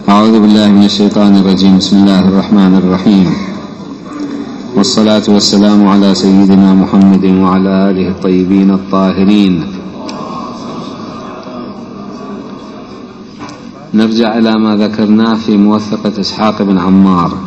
أعوذ بالله من الشيطان الرجيم. بسم الله الرحمن الرحيم، والصلاة والسلام على سيدنا محمد وعلى آله الطيبين الطاهرين. نرجع إلى ما ذكرناه في موثقة إسحاق بن عمار.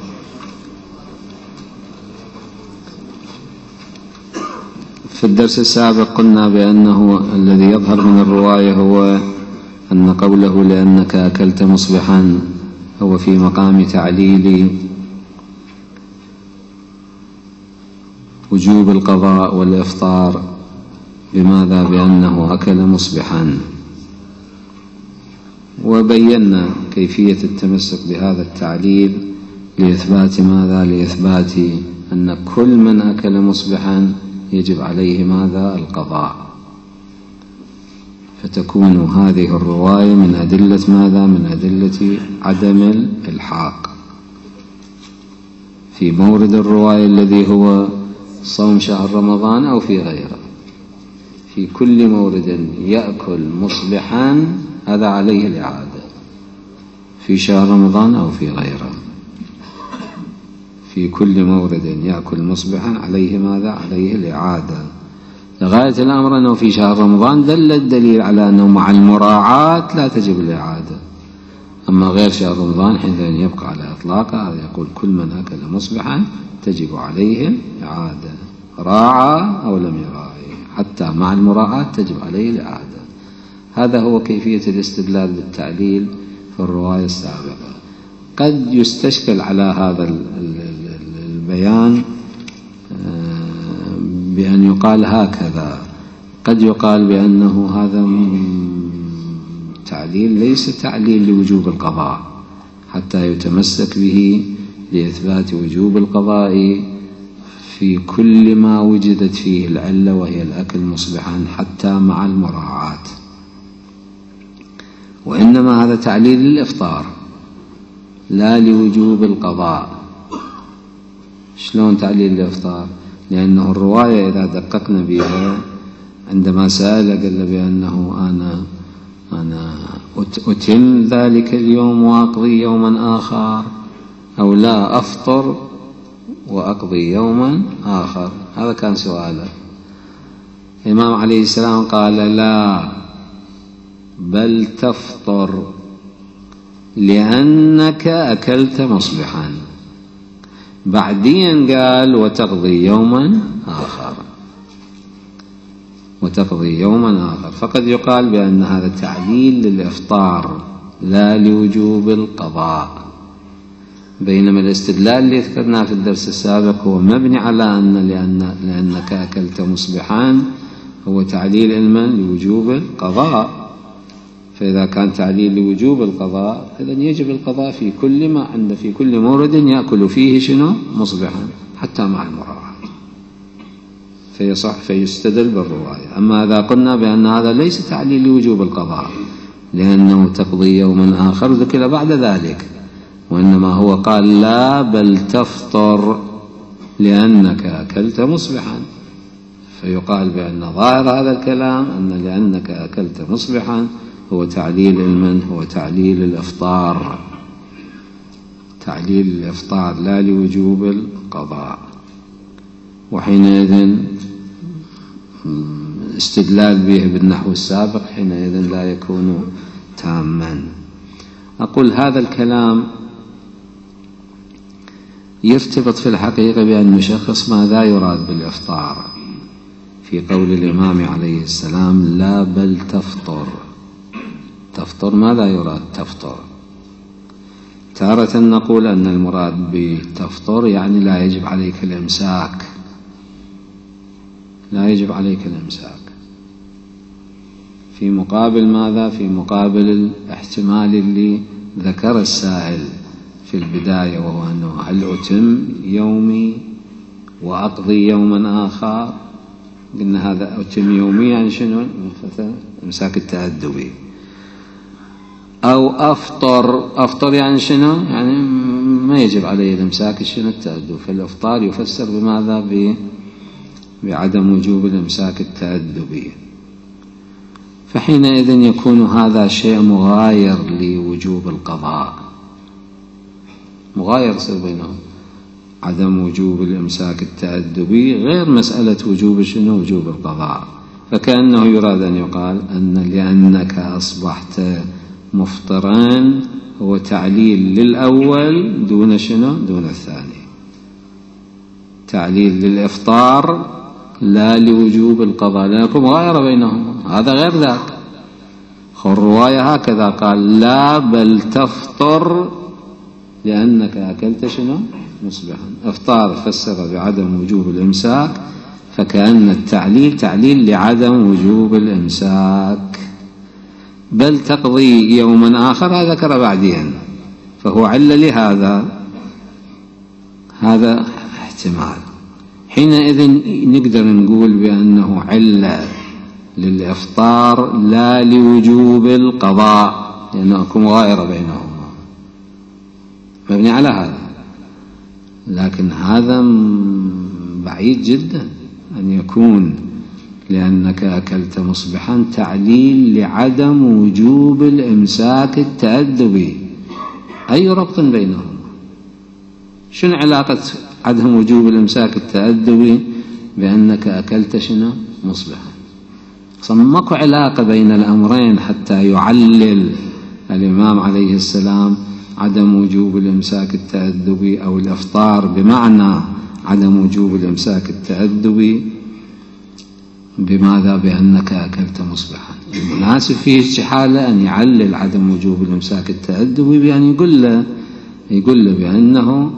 في الدرس السابق قلنا بأنه الذي يظهر من الرواية هو أن قوله لأنك أكلت مصبحا هو في مقام تعليل وجوب القضاء والإفطار. بماذا؟ بأنه أكل مصبحا. وبينا كيفية التمسك بهذا التعليل لإثبات ماذا؟ لإثبات أن كل من أكل مصبحا يجب عليه ماذا؟ القضاء. فتكون هذه الرواية من أدلة ماذا؟ من أدلة عدم الإلحاق في مورد الرواية الذي هو صوم شهر رمضان أو في غيره. في كل مورد يأكل مصبحا هذا عليه الإعادة، في شهر رمضان أو في غيره. في كل مورد يأكل مصبحا عليه ماذا؟ عليه الإعادة. لغاية الأمر أنه في شهر رمضان دل الدليل على أنه مع المراعاة لا تجب الإعادة. أما غير شهر رمضان حينئذ يبقى على إطلاقه. هذا يقول كل من أكل مصبحا تجب عليه الإعادة، راعى أو لم يراعي، حتى مع المراعاة تجب عليه الإعادة. هذا هو كيفية الاستدلال بالتعليل في الرواية السابقة. قد يستشكل على هذا البيان بأن يقال هكذا. قد يقال بأنه هذا تعليل ليس تعليل لوجوب القضاء حتى يتمسك به لإثبات وجوب القضاء في كل ما وجدت فيه العلة وهي الأكل مصبحا حتى مع المراعاة. وإنما هذا تعليل للإفطار لا لوجوب القضاء. شلون تعليل الإفطار؟ لأنه الرواية إذا دققنا بها عندما سأل قال بأنه أنا أتم ذلك اليوم وأقضي يوما آخر، أو لا أفطر وأقضي يوما آخر. هذا كان سؤاله. الإمام عليه السلام قال لا، بل تفطر لأنك أكلت مصبحا. بعدين قال وتقضي يوما آخر، وتقضي يوما آخر. فقد يقال بأن هذا تعليل للإفطار لا لوجوب القضاء. بينما الاستدلال اللي ذكرناه في الدرس السابق هو مبني على أن لأنك أكلت مصبحا هو تعليل علما لوجوب القضاء. فإذا كان تعليل لوجوب القضاء إذن يجب القضاء في كل ما عند في كل مورد يأكل فيه شنو؟ مصبحا حتى مع المراعاة. فيصح فيستدل بالرواية. أما إذا قلنا بأن هذا ليس تعليل لوجوب القضاء لأنه تقضي يوما آخر ذكر بعد ذلك، وإنما هو قال لا، بل تفطر لأنك أكلت مصبحا. فيقال بأن ظاهر هذا الكلام أن لأنك أكلت مصبحا هو تعليل المن، هو تعليل الإفطار، تعليل الإفطار لا لوجوب القضاء. وحينئذ استدلال به بالنحو السابق حينئذ لا يكون تاما. أقول هذا الكلام يرتبط في الحقيقة بأن نشخص ماذا يراد بالإفطار في قول الإمام عليه السلام لا، بل تفطر. تفطر ماذا يراد؟ تفطر تارة نقول أن المراد بتفطر يعني لا يجب عليك الإمساك، لا يجب عليك الإمساك. في مقابل ماذا؟ في مقابل الاحتمال اللي ذكر السائل في البداية، وهو أنه هل أتم يومي وأقضي يوما آخر؟ قلنا هذا أتم يومي يعني شنو؟ إمساك التأدبي. أو أفطر يعني شنو؟ يعني ما يجب عليه الإمساك شنو؟ التأدب. فالإفطار يفسر بماذا؟ بعدم وجوب الإمساك التأدبي. فحينئذ يكون هذا شيء مغاير لوجوب القضاء، مغاير يصير بينهم. عدم وجوب الإمساك التأدبي غير مسألة وجوب شنو؟ وجوب القضاء. فكأنه يراد أن يقال أن لأنك أصبحت مفطرا هو تعليل للأول دون شنو؟ دون الثاني، تعليل للإفطار لا لوجوب القضاء، لأنكم مغايرة بينهم، هذا غير ذاك. الرواية هكذا قال لا بل تفطر لأنك أكلت شنو؟ مصبحا. إفطار فسر بعدم وجوب الإمساك، فكأن التعليل تعليل لعدم وجوب الإمساك. بل تقضي يوما آخر ذكر بعدين، فهو عل لهذا، هذا احتمال. حينئذ نقدر نقول بأنه علة للإفطار لا لوجوب القضاء، لأنه مغايرة بينهما، مبني على هذا. لكن هذا بعيد جدا أن يكون لأنك أكلت مصبحا تعليل لعدم وجوب الإمساك التأدبي. أي ربط بينهما؟ شنو علاقة عدم وجوب الإمساك التأدبي بأنك أكلت شنو؟ مصبحا. ماكو علاقة بين الأمرين حتى يعلل الإمام عليه السلام عدم وجوب الإمساك التأدبي أو الإفطار بمعنى عدم وجوب الإمساك التأدبي بماذا؟ بأنك أكلت مصبحا. المناسب فيه استحالة أن يعلل عدم وجوب الإمساك التأدبي بأن يقول له بأنه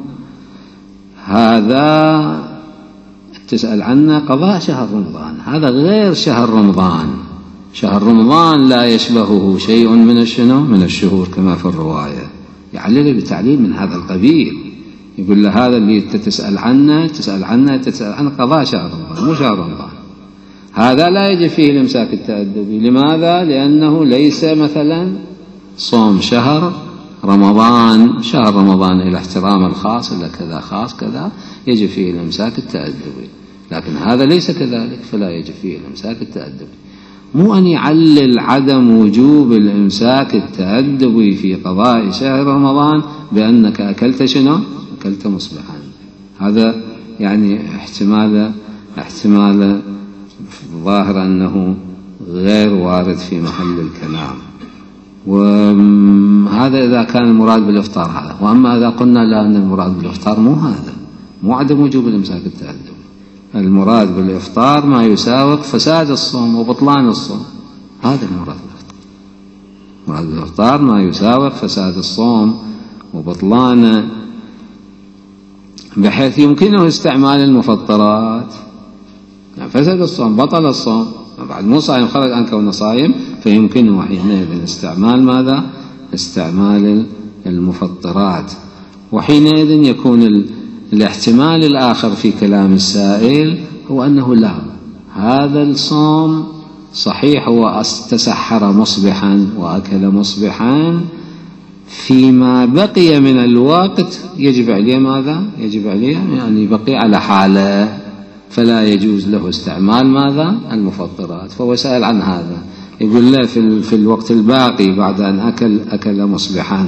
هذا تسأل عنه قضاء شهر رمضان، هذا غير شهر رمضان. شهر رمضان لا يشبهه شيء من الشنو؟ من الشهور كما في الرواية. يعلل بتعليل من هذا القبيل، يقول له هذا اللي تسأل عنه قضاء شهر رمضان مو شهر رمضان، هذا لا يجب فيه الإمساك التأدبي. لماذا؟ لأنه ليس مثلا صوم شهر رمضان، شهر رمضان إلى احترام الخاص إلى كذا خاص كذا يجب فيه الإمساك التأدبي، لكن هذا ليس كذلك فلا يجب فيه الإمساك التأدبي. مو أن يعلل عدم وجوب الإمساك التأدبي في قضاء شهر رمضان بأنك أكلت شنو؟ أكلت مصبحا. هذا يعني احتمال ظاهر أنه غير وارد في محل الكلام. وهذا إذا كان المراد بالإفطار هذا. وأما إذا قلنا لا أن المراد بالإفطار مو هذا، مو عدم وجوب الإمساك التأدبي، المراد بالإفطار ما يساوق فساد الصوم وبطلان الصوم، هذا المراد بالإفطار. مراد بالإفطار ما يساوق فساد الصوم وبطلانه، بحيث يمكنه استعمال المفطرات. يعني فسد الصوم بطل الصوم، بعد مو صايم خرج عن كونه صايم، فيمكنه حينئذ استعمال ماذا؟ استعمال المفطرات. وحينئذ يكون الاحتمال الآخر في كلام السائل هو أنه لا، هذا الصوم صحيح هو تسحر مصبحا وأكل مصبحا، فيما بقي من الوقت يجب عليه ماذا؟ يجب عليه يعني بقي على حاله، فلا يجوز له استعمال ماذا؟ المفطرات. فهو سأل عن هذا، يقول له في الوقت الباقي بعد أن أكل مصبحا،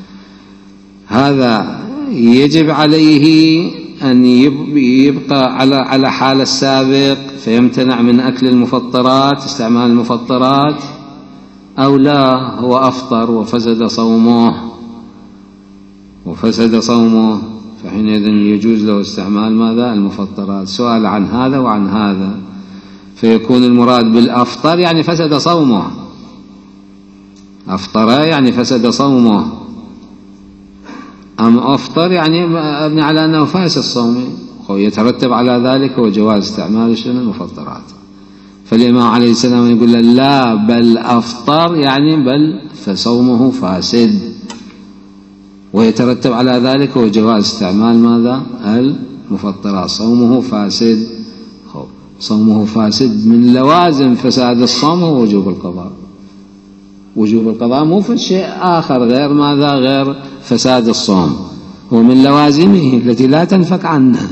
هذا يجب عليه أن يبقى على حال السابق فيمتنع من أكل المفطرات، استعمال المفطرات، أو لا هو أفطر وفسد صومه فحينئذ يجوز له استعمال ماذا؟ المفطرات. سؤال عن هذا وعن هذا، فيكون المراد بالأفطر يعني فسد صومه، أفطر يعني فسد صومه، أم أفطر يعني أبني على أنه فاسد صومه، يترتب على ذلك وجواز استعمال المفطرات. فالإمام عليه السلام يقول لا بل أفطر يعني بل فصومه فاسد، ويترتب على ذلك وجواز استعمال ماذا؟ المفطرات. صومه فاسد، صومه فاسد من لوازم فساد الصوم هو وجوب القضاء. وجوب القضاء مو في شيء آخر غير ماذا؟ غير فساد الصوم، ومن لوازمه التي لا تنفك عنه.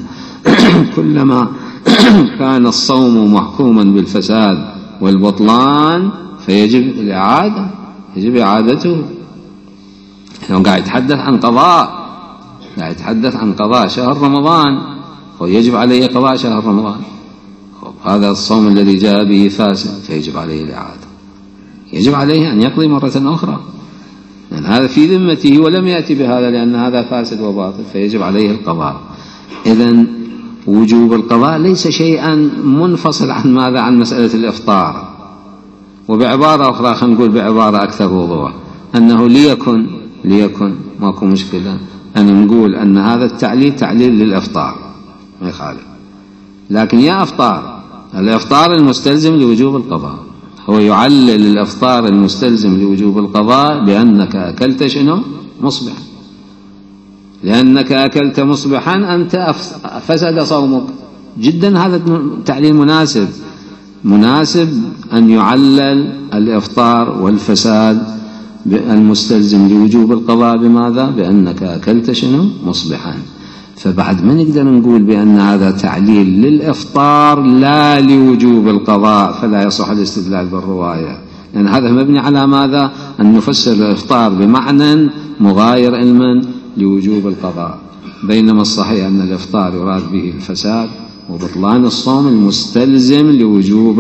كلما كان الصوم محكوما بالفساد والبطلان فيجب الإعادة، يجب إعادته. لو قاعد يتحدث عن قضاء، قاعد يتحدث عن قضاء شهر رمضان، ويجب عليه قضاء شهر رمضان، هذا الصوم الذي جاء به فاسد فيجب عليه الإعادة، يجب عليه أن يقضي مرة أخرى، لأن هذا في ذمته ولم يأتي بهذا، لأن هذا فاسد وباطل فيجب عليه القضاء. إذن وجوب القضاء ليس شيئا منفصل عن ماذا؟ عن مسألة الإفطار. وبعبارة أخرى، خلينا نقول بعبارة أكثر وضوح، أنه ليكن ماكو مشكلة أن نقول أن هذا التعليل تعليل للإفطار ما يخالف، لكن يا الإفطار المستلزم لوجوب القضاء، هو يعلل الإفطار المستلزم لوجوب القضاء بأنك أكلت شنو؟ مصبحا، لأنك أكلت مصبحا أنت فسد صومك جدا. هذا تعليل مناسب أن يعلل الإفطار والفساد المستلزم لوجوب القضاء بماذا؟ بأنك أكلت شنو؟ مصبحا. فبعد ما نقدر نقول بأن هذا تعليل للإفطار لا لوجوب القضاء، فلا يصح الاستدلال بالرواية، لأن هذا مبني على ماذا؟ أن نفسر الإفطار بمعنى مغاير علما لوجوب القضاء، بينما الصحيح أن الإفطار يراد به الفساد وبطلان الصوم المستلزم لوجوب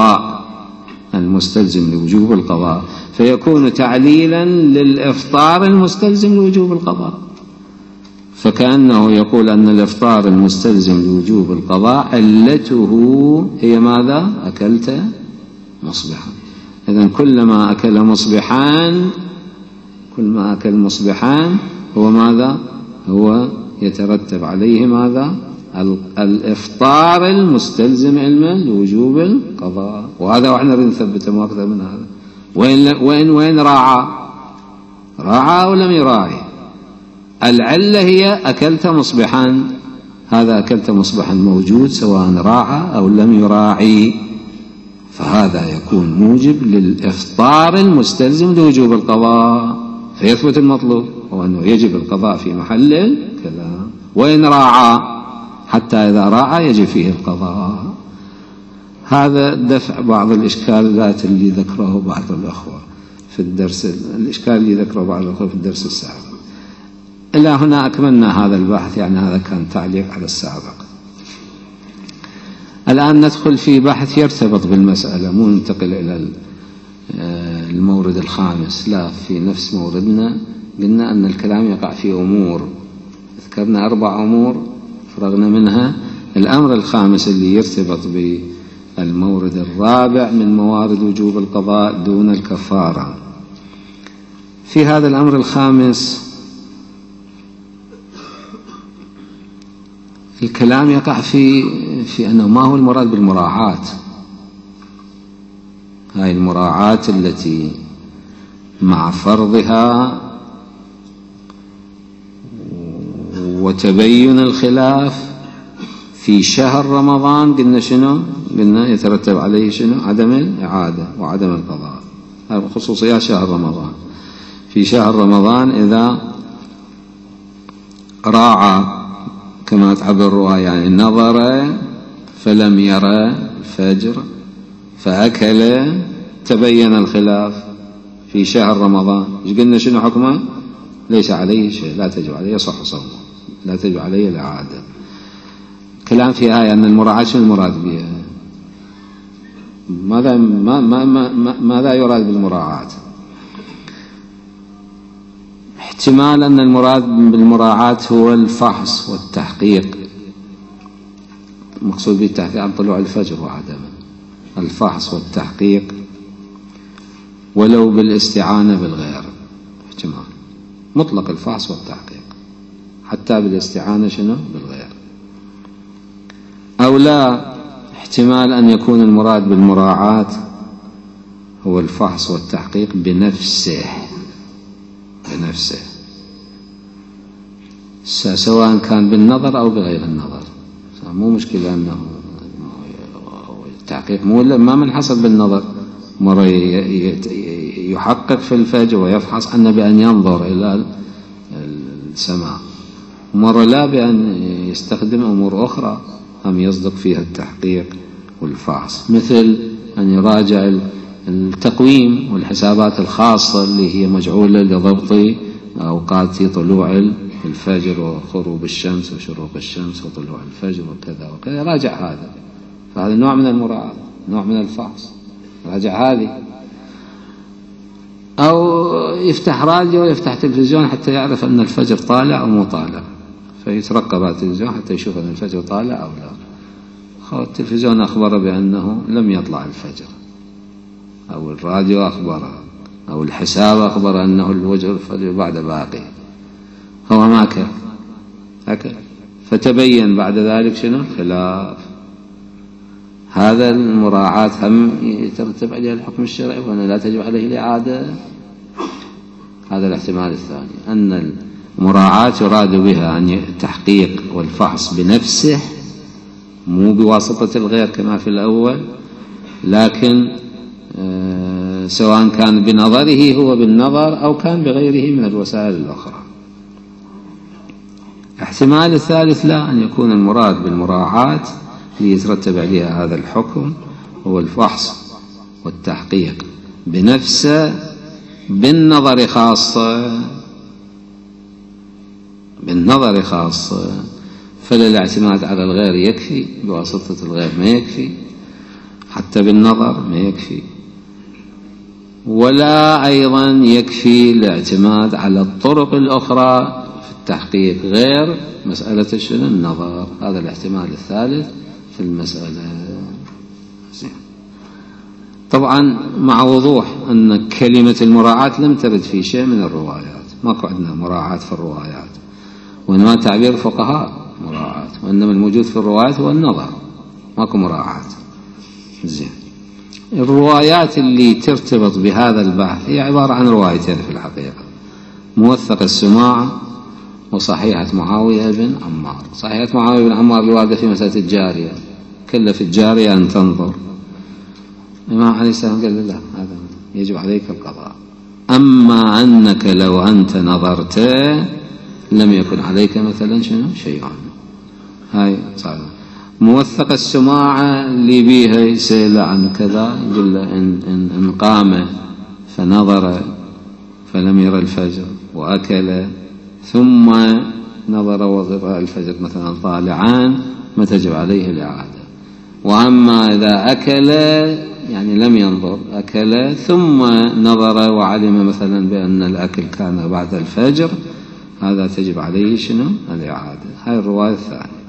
القضاء، فيكون تعليلا للإفطار المستلزم لوجوب القضاء. فكأنه يقول أن الإفطار المستلزم لوجوب القضاء علته هي ماذا؟ أكلت مصبحا. إذن كل ما أكل مصبحا هو ماذا؟ هو يترتب عليه ماذا؟ الإفطار المستلزم علما لوجوب القضاء. وهذا وإحنا نثبت ما أكثر من هذا. وين راعى أو لم يراعي؟ العلة هي أكلت مصبحا، هذا أكلت مصبحا موجود سواء راعى أو لم يراعي، فهذا يكون موجب للإفطار المستلزم لوجوب القضاء، فيثبت المطلوب هو أنه يجب القضاء في محل الكلام. وإن راعى، حتى إذا راعى يجب فيه القضاء. هذا دفع بعض الإشكالات اللي ذكره بعض الأخوة في الدرس، الإشكال اللي ذكره بعض الأخوة في الدرس السابق. إلى هنا أكملنا هذا البحث، يعني هذا كان تعليق على السابق. الآن ندخل في بحث يرتبط بالمسألة، مو ننتقل إلى المورد الخامس، لا، في نفس موردنا قلنا أن الكلام يقع في أمور، ذكرنا 4 أمور فرغنا منها. الأمر الخامس اللي يرتبط بالمورد الرابع من موارد وجوب القضاء دون الكفارة. في هذا الأمر الخامس الكلام يقع في أنه ما هو المراد بالمراعاة. هاي المراعاة التي مع فرضها وتبين الخلاف في شهر رمضان قلنا شنو؟ قلنا يترتب عليه شنو؟ عدم الإعادة وعدم القضاء. هذه خصوصيات شهر رمضان. في شهر رمضان إذا راعى كما تعبر الرواية، يعني نظر فلم يرى الفجر فأكل، تبين الخلاف في شهر رمضان، ايش قلنا شنو حكمه؟ ليس عليه شيء، لا تجب عليه، يصح صومه، لا تجب عليه الإعادة. كلام في آية أن المراعاة شنو المراد بها؟ ماذا يراد بالمراعاة؟ احتمال أن المراد بالمراعاة هو الفحص والتحقيق، مقصود بالتحقيق عن طلوع الفجر وعدمه، الفحص والتحقيق، ولو بالاستعانة بالغير، احتمال مطلق الفحص والتحقيق حتى بالاستعانة شنو؟ بالغير. أو لا، احتمال أن يكون المراد بالمراعاة هو الفحص والتحقيق بنفسه، سواء كان بالنظر أو بغير النظر، مو مشكلة أنه التحقيق ما منحصر بالنظر، مرة يحقق في الفجر ويفحص عنه بأن ينظر إلى السماء، مرة لا، بأن يستخدم أمور أخرى هم يصدق فيها التحقيق والفحص، مثل أن يراجع التقويم والحسابات الخاصة اللي هي مجعولة لضبط أوقات طلوع الفجر وغروب الشمس وشروق الشمس وطلوع الفجر وكذا وكذا، راجع هذا. فهذا نوع من المراعاة، نوع من الفحص، راجع هذه. أو يفتح راديو ويفتح تلفزيون حتى يعرف أن الفجر طالع أو مو طالع، فيترقب على التلفزيون حتى يشوف أن الفجر طالع أو لا. التلفزيون أخبر بأنه لم يطلع الفجر، أو الراديو أخبر، أو الحساب أخبر أنه الفجر بعد باقي، هو ما أكل، فتبين بعد ذلك شنو خلاف. هذا المراعاة هم يترتب عليها الحكم الشرعي، وأن لا تجب عليه الإعادة. هذا الاحتمال الثاني، أن المراعاة يراد بها أن التحقيق والفحص بنفسه، مو بواسطة الغير كما في الأول، لكن سواء كان بنظره هو بالنظر أو كان بغيره من الوسائل الأخرى. الاحتمال الثالث لا، أن يكون المراد بالمراعاة ليترتب عليها هذا الحكم هو الفحص والتحقيق بنفسه بالنظر خاصة، فلا الاعتماد على الغير يكفي، بواسطة الغير ما يكفي، حتى بالنظر ما يكفي، ولا أيضا يكفي الاعتماد على الطرق الأخرى في التحقيق غير مسألة شنو النظر. هذا الاحتمال الثالث في المسألة. طبعا مع وضوح أن كلمة المراعاة لم ترد في شيء من الروايات، ماكو عندنا مراعاة في الروايات، وإنما تعبير فقهاء مراعاة، وإنما الموجود في الروايات هو النظر، ماكو مراعاة. زين، الروايات اللي ترتبط بهذا البحث هي عبارة عن روايتين في الحقيقة: موثق السماع وصحيحة معاوية بن عمار. صحيحة معاوية بن عمار الواردة في مسألة الجارية، كلف الجارية أن تنظر، الإمام عليه السلام قال لا، هذا يجب عليك القضاء. أما أنك لو أنت نظرت لم يكن عليك مثلا شنو شيء. هاي صحيح. موثق السماع اللي بيها يسأل عن كذا، يقول له إن قام فنظر فلم ير الفجر وأكل ثم نظر ورأى الفجر مثلا طالعان، ما تجب عليه الإعادة. وأما إذا أكل يعني لم ينظر، أكل ثم نظر وعلم مثلا بأن الأكل كان بعد الفجر، هذا تجب عليه شنو الإعادة. هاي الرواية الثانية.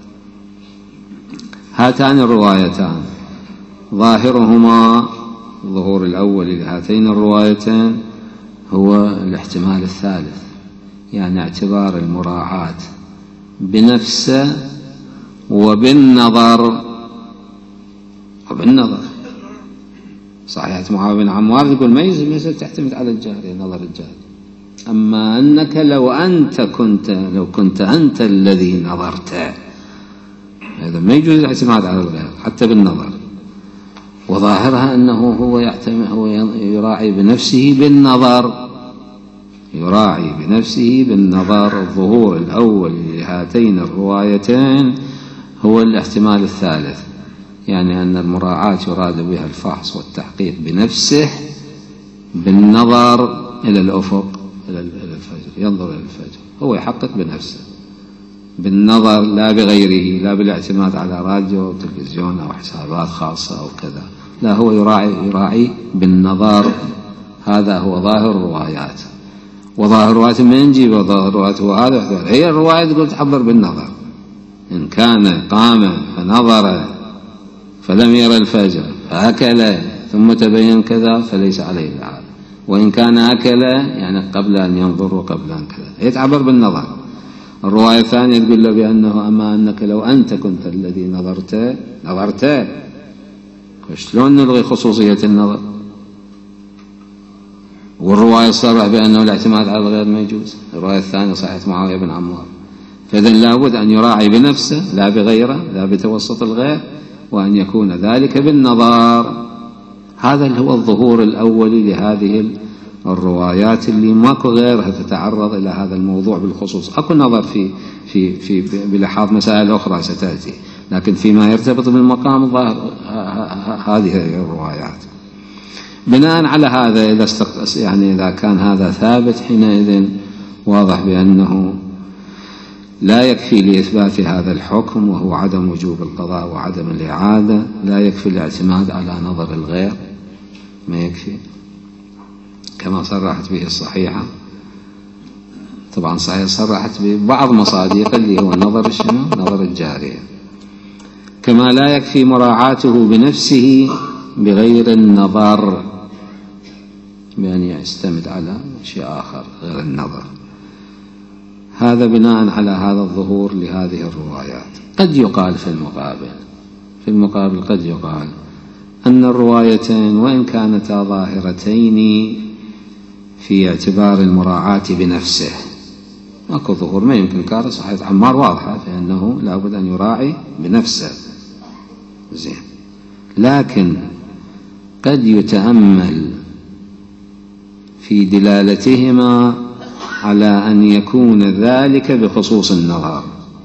هاتان الروايتان ظاهرهما، ظهور الأول لهاتين الروايتين هو الاحتمال الثالث، يعني اعتبار المراعاة بنفسه وبالنظر. صحيحة معاوية بن عمار يقول ما يصير تعتمد على الجارية، نظر الجارية. أما أنك لو كنت أنت الذي نظرت، هذا ما يجوز الاعتماد على الغير حتى بالنظر. وظاهرها أنه هو يراعي بنفسه بالنظر. الظهور الأول لهاتين الروايتين هو الاحتمال الثالث، يعني أن المراعاة يراد بها الفحص والتحقيق بنفسه بالنظر إلى الأفق، إلى الفجر، ينظر إلى الفجر، هو يحقق بنفسه بالنظر لا بغيره، لا بالاعتماد على راديو أو تلفزيون أو حسابات خاصة أو كذا، لا، هو يراعي بالنظر. هذا هو ظاهر الروايات. وظاهر الروايات من نجيب ظاهر الروايات هو هذا، هي الرواية تقول تعبر بالنظر. إن كان قام فنظر فلم ير الفجر فأكل ثم تبين كذا فليس عليه الإعادة، وإن كان أكل يعني قبل أن ينظر وقبل أن كذا، هي تعبر بالنظر. الرواية الثانية تقول له بأنه أما أنك لو أنت كنت الذي نظرت، شلون نلغي خصوصية النظر؟ والرواية الصريحة بأنه الاعتماد على الغير ما يجوز، الرواية الثانية صحيحة معاوية بن عمار. فإذن لابد أن يراعي بنفسه لا بغيره، لا بتوسط الغير، وأن يكون ذلك بالنظر. هذا اللي هو الظهور الأول لهذه الروايات اللي ماكو غيرها تتعرض إلى هذا الموضوع بالخصوص. أكو نظر في بلحاظ مسائل أخرى ستأتي، لكن فيما يرتبط بالمقام الظاهر هذه الروايات. بناء على هذا إذا كان هذا ثابت، حينئذ واضح بأنه لا يكفي لإثبات هذا الحكم، وهو عدم وجوب القضاء وعدم الإعادة، لا يكفي الاعتماد على نظر الغير، ما يكفي كما صرحت به الصحيحة. طبعا صحيح صرحت ببعض مصادق اللي هو نظر الجارية. كما لا يكفي مراعاته بنفسه بغير النظر، بأن يستمد على شيء آخر غير النظر. هذا بناء على هذا الظهور لهذه الروايات. قد يقال في المقابل قد يقال أن الروايتين وإن كانتا ظاهرتين في اعتبار المراعاة بنفسه، أكو ظهور ما يمكن كار. صحيح عمار واضحة فإنه لابد أن يراعي بنفسه زين، لكن قد يتأمل في دلالتهما على أن يكون ذلك بخصوص النظر،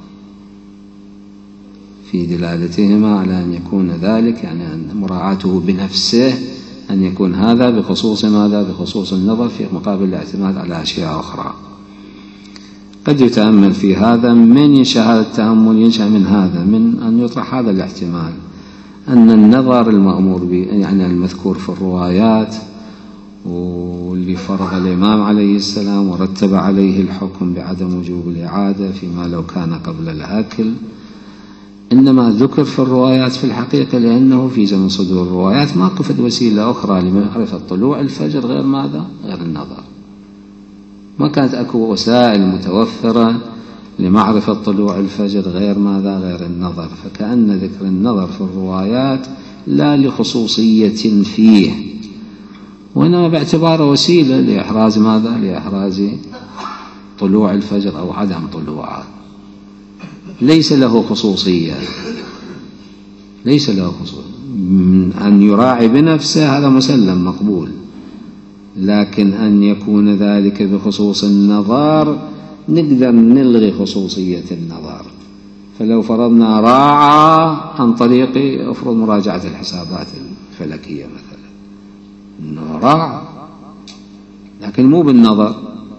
في دلالتهما على أن يكون ذلك يعني أن مراعاته بنفسه أن يكون هذا بخصوص ماذا؟ بخصوص النظر في مقابل الاعتماد على أشياء أخرى. قد يتأمل في هذا. من ينشأ هذا التأمل؟ ينشأ من هذا، من أن يطرح هذا الاحتمال أن النظر المأمور به يعني المذكور في الروايات واللي فرض الإمام عليه السلام ورتب عليه الحكم بعدم وجوب الإعادة فيما لو كان قبل الأكل، إنما ذكر في الروايات في الحقيقة لأنه في زمن صدور الروايات ما قفت وسيلة أخرى لمعرفة طلوع الفجر غير ماذا؟ غير النظر. ما كانت أكو وسائل متوفرة لمعرفة طلوع الفجر غير ماذا؟ غير النظر. فكأن ذكر النظر في الروايات لا لخصوصية فيه، وإنما باعتباره وسيلة لإحراز ماذا؟ لإحراز طلوع الفجر أو عدم طلوعه. ليس له خصوصية، ليس له خصوصية. أن يراعي بنفسه هذا مسلم مقبول، لكن أن يكون ذلك بخصوص النظر نقدر نلغي خصوصية النظر. فلو فرضنا راعى عن طريق أفرض مراجعة الحسابات الفلكية مثلا، إنه راعى لكن مو بالنظر.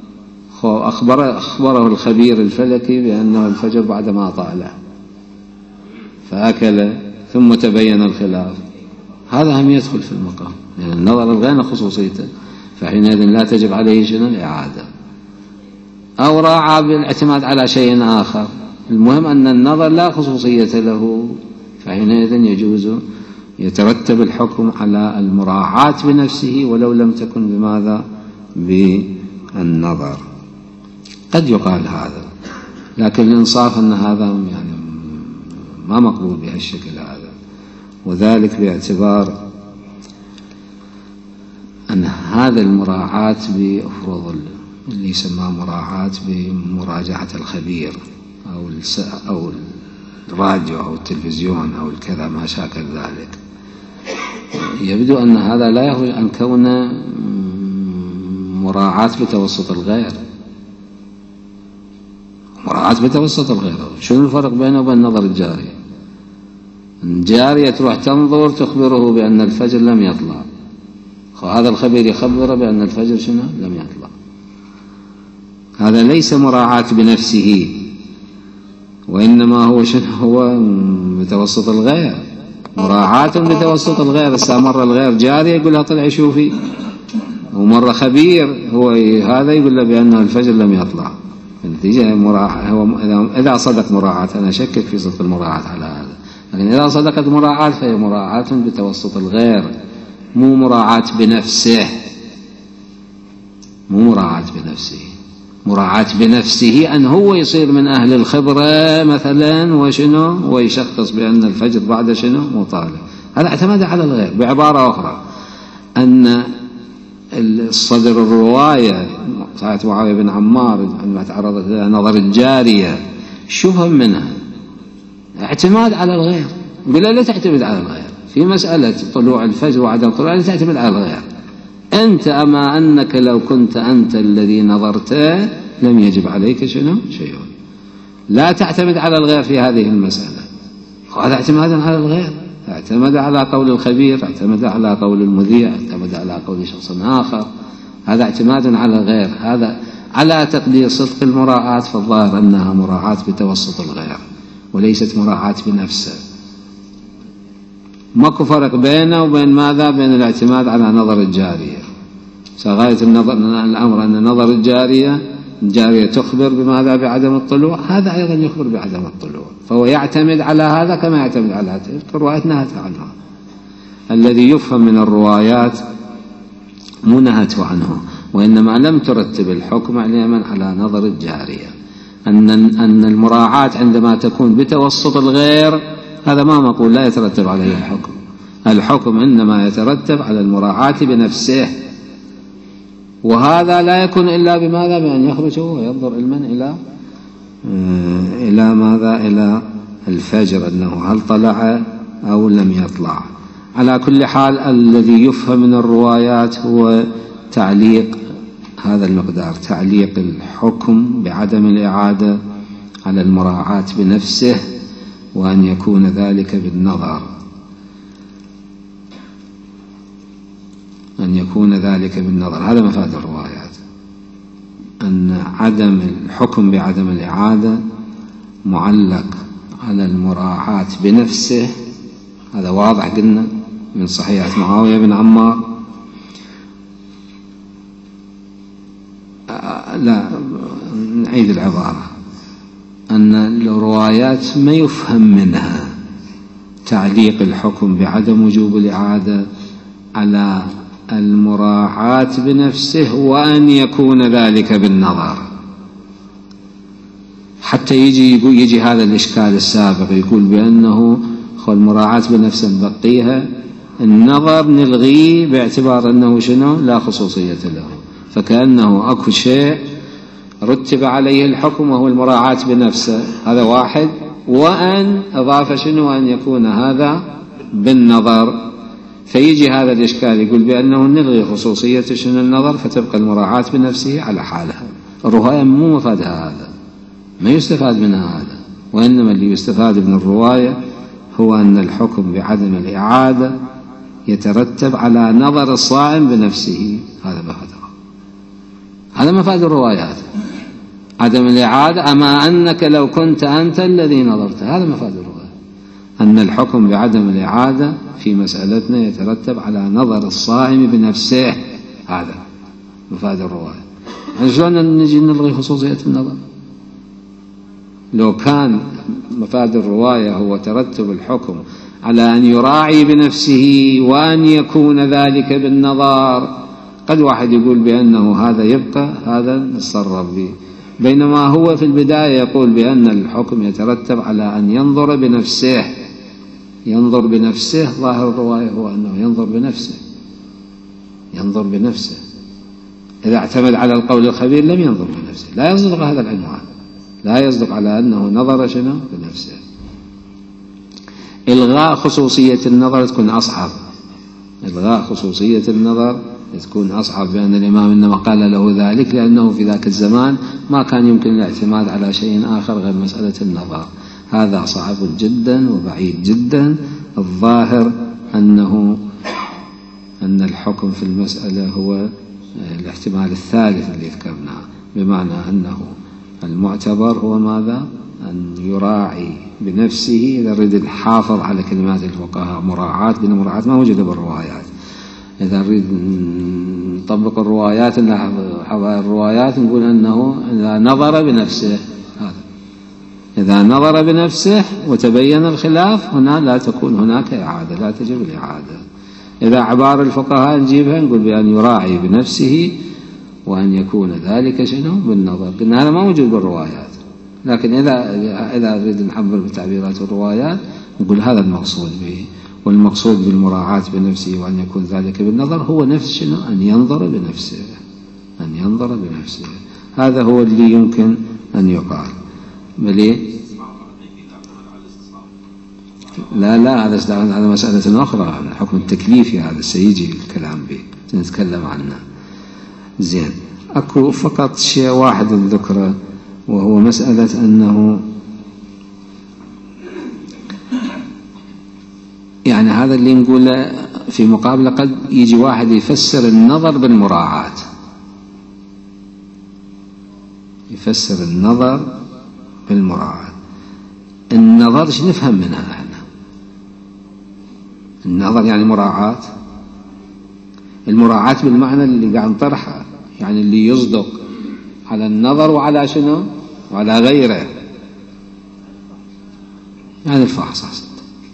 أخبره الخبير الفلكي بأنه الفجر بعدما طالع فأكل ثم تبين الخلاف، هذا هم يدخل في المقام، لأن يعني النظر الغير خصوصيته، فحينئذ لا تجب عليه شنو؟ الإعادة. أو راعى بالاعتماد على شيء آخر، المهم أن النظر لا خصوصية له، فحينئذ يجوز يترتب الحكم على المراعاة بنفسه ولو لم تكن بماذا؟ بالنظر. قد يقال هذا، لكن الإنصاف أن هذا يعني ما مقبول بهالشكل هذا، وذلك باعتبار أن هذا المراعاة بأفرض اللي يسمى مراعاة بمراجعة الخبير أو الراديو أو التلفزيون أو الكذا ما شاكل ذلك، يبدو أن هذا لا يخرج عن كونه مراعاة بتوسط الغير. مراعاة بتوسط الغير شنو الفرق بينه وبين النظر الجاري؟ الجارية تروح تنظر تخبره بأن الفجر لم يطلع، هذا الخبير يخبره بأن الفجر شنو؟ لم يطلع. هذا ليس مراعاة بنفسه، وإنما هو شنو؟ هو بتوسط الغير، مراعاة بتوسط الغير. مرة الغير جاري يقول له طلع شوفي، ومرة خبير هو هذا يقول له بأنه الفجر لم يطلع. النتيجة هو إذا صدق مراعاة، أنا أشكك في صدق المراعاة على هذا، لكن إذا صدقت مراعاة فهي مراعاة بتوسط الغير، مو مراعاة بنفسه، مو مراعاة بنفسه. مراعاة بنفسه أن هو يصير من أهل الخبرة مثلا وشنو ويشخص بأن الفجر بعد شنو مطالع، هذا اعتمد على الغير. بعبارة أخرى أن الصدر الرواية صحيح معاوية بن عمار عندما تعرضت إلى نظر الجارية شبه منها اعتماد على الغير، بلا لا تعتمد على الغير في مسألة طلوع الفجر وعدم طلوع، لا تعتمد على الغير أنت. أما أنك لو كنت أنت الذي نظرته لم يجب عليك شنو شيء، لا تعتمد على الغير في هذه المسألة، وهذا اعتمادا على الغير. اعتمد على قول الخبير، اعتمد على قول المذيع، اعتمد على قول شخص آخر، هذا اعتماد على الغير. هذا على تقدير صدق المراعاة، فالظاهر أنها مراعاة بتوسط الغير وليست مراعاة بنفسه. ماكو فرق بينه وبين ماذا؟ بين الاعتماد على نظر الجارية. غاية الأمر أن نظر الجارية تخبر بماذا؟ بعدم الطلوع، هذا أيضا يخبر بعدم الطلوع، فهو يعتمد على هذا كما يعتمد على هذا. الروايات نهت عنه، الذي يفهم من الروايات مو نهته عنه، وإنما لم ترتب الحكم على نظر الجارية. أن المراعاة عندما تكون بتوسط الغير هذا ما مقول لا يترتب عليه الحكم. الحكم إنما يترتب على المراعاة بنفسه، وهذا لا يكون إلا بماذا؟ بأن يخرج وينظر علما إلى ماذا؟ إلى الفجر، أنه هل طلع أو لم يطلع. على كل حال الذي يفهم من الروايات هو تعليق هذا المقدار، تعليق الحكم بعدم الإعادة على المراعاة بنفسه، وأن يكون ذلك بالنظر، أن يكون ذلك بالنظر. هذا مفاد الروايات، أن عدم الحكم بعدم الإعادة معلق على المراعاة بنفسه. هذا واضح قلنا من صحيحة معاوية بن عمار. لا، نعيد العبارة، أن الروايات ما يفهم منها تعليق الحكم بعدم وجوب الإعادة على المراعاة بنفسه، وأن يكون ذلك بالنظر. حتى يجي هذا الإشكال السابق، يقول بأنه المراعاة بنفسه نبقيها، النظر نلغيه باعتبار أنه شنو؟ لا خصوصية له، فكأنه أكو شيء رتب عليه الحكم وهو المراعاة بنفسه، هذا واحد، وأن أضاف شنو؟ أن يكون هذا بالنظر. فيجي هذا الإشكال يقول بأنه نلغي خصوصية شنو؟ النظر، فتبقى المراعاة بنفسه على حالها. الرواية مو مفادها هذا، ما يستفاد منها هذا، وإنما اللي يستفاد من الرواية هو أن الحكم بعدم الإعادة يترتب على نظر الصائم بنفسه. هذا مفادها، هذا مفاد الروايات، عدم الإعادة، أما أنك لو كنت أنت الذي نظرت. هذا مفاد الرواية، أن الحكم بعدم الإعادة في مسألتنا يترتب على نظر الصائم بنفسه. هذا مفاد الرواية. شلون نجي نلغي خصوصية النظر؟ لو كان مفاد الرواية هو ترتب الحكم على أن يراعي بنفسه وأن يكون ذلك بالنظر، قد واحد يقول بأنه هذا يبقى، هذا نتصرف به، بينما هو في البداية يقول بأن الحكم يترتب على أن ينظر بنفسه. ينظر بنفسه، ظاهر الرواية هو أنه ينظر بنفسه، ينظر بنفسه. إذا اعتمد على القول الخبير لم ينظر بنفسه، لا يصدق هذا العنوان، لا يصدق على أنه نظر شنو؟ بنفسه. إلغاء خصوصية النظر تكون أصعب، إلغاء خصوصية النظر تكون أصعب، بأن الإمام إنما قال له ذلك لأنه في ذاك الزمان ما كان يمكن الاعتماد على شيء آخر غير مسألة النظر. هذا صعب جدا وبعيد جدا. الظاهر أن الحكم في المسألة هو الاحتمال الثالث اللي ذكرناه، بمعنى أنه المعتبر هو ماذا؟ أن يراعي بنفسه. إذا نريد نحافظ على كلمات الفقهاء مراعاة، لأن مراعاة ما وجد بالروايات. إذا نريد نطبق الروايات نقول أنه إذا نظر بنفسه، إذا نظر بنفسه وتبين الخلاف هنا لا تكون هناك إعادة، لا تجب الإعادة. إذا عبارة الفقهاء نجيبها نقول بأن يراعي بنفسه وأن يكون ذلك شنو؟ بالنظر. قلنا هذا ما موجود بالروايات، لكن إذا نريد نعبر بتعبيرات الروايات نقول هذا المقصود به. والمقصود بالمراعاة بنفسه وأن يكون ذلك بالنظر هو نفس شنو؟ أن ينظر بنفسه، أن ينظر بنفسه. هذا هو اللي يمكن أن يقال. بلي لا هذا مسألة أخرى، الحكم التكليفي هذا سيجي الكلام به، نتكلم عنه. زين، أكو فقط شيء واحد ذكره، وهو مسألة أنه يعني هذا اللي نقوله. في مقابلة قد يجي واحد يفسر النظر بالمراعاة، يفسر النظر بالمراعاة. النظر ايش نفهم منها احنا؟ النظر يعني مراعاة. المراعاة بالمعنى اللي قاعد نطرحه، يعني اللي يصدق على النظر وعلى شنو؟ وعلى غيره، يعني الفحص.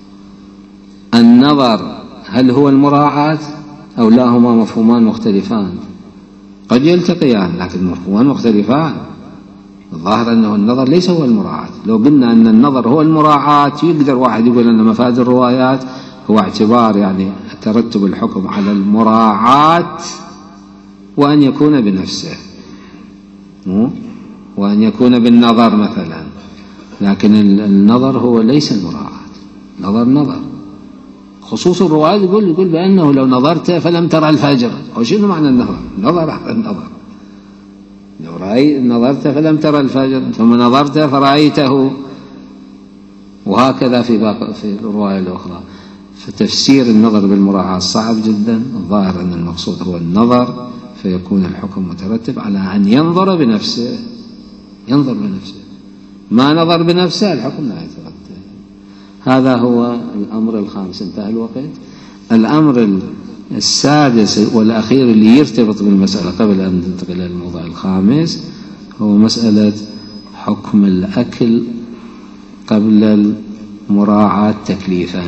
النظر هل هو المراعاة أو لا؟ هما مفهومان مختلفان، قد يلتقيان لكن مفهومان مختلفان. الظاهر أنه النظر ليس هو المراعاة. لو قلنا أن النظر هو المراعاة يقدر واحد يقول أن مفاد الروايات هو اعتبار يعني ترتب الحكم على المراعاة وأن يكون بنفسه وأن يكون بالنظر مثلا، لكن النظر هو ليس المراعاة. نظر خصوص الرواية يقول بأنه لو نظرت فلم ترى الفجر. أو شنو معنى النظر؟ النظر لو نظرت فلم ترى الفجر، ثم نظرت فرأيته، وهكذا في الرواية الأخرى. فتفسير النظر بالمراعاة صعب جدا. الظاهر أن المقصود هو النظر، فيكون الحكم مترتب على أن ينظر بنفسه. ما نظر بنفسه الحكم لا يترتب. هذا هو الأمر الخامس. انتهى الوقت. الأمر السادس والأخير اللي يرتبط بالمسألة قبل أن ننتقل إلى الموضوع الخامس هو مسألة حكم الأكل قبل المراعاة تكليفا.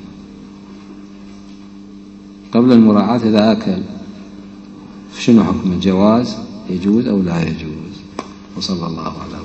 قبل المراعاة إذا أكل شنو حكم الجواز؟ يجوز أو لا يجوز؟ وصلى الله عليه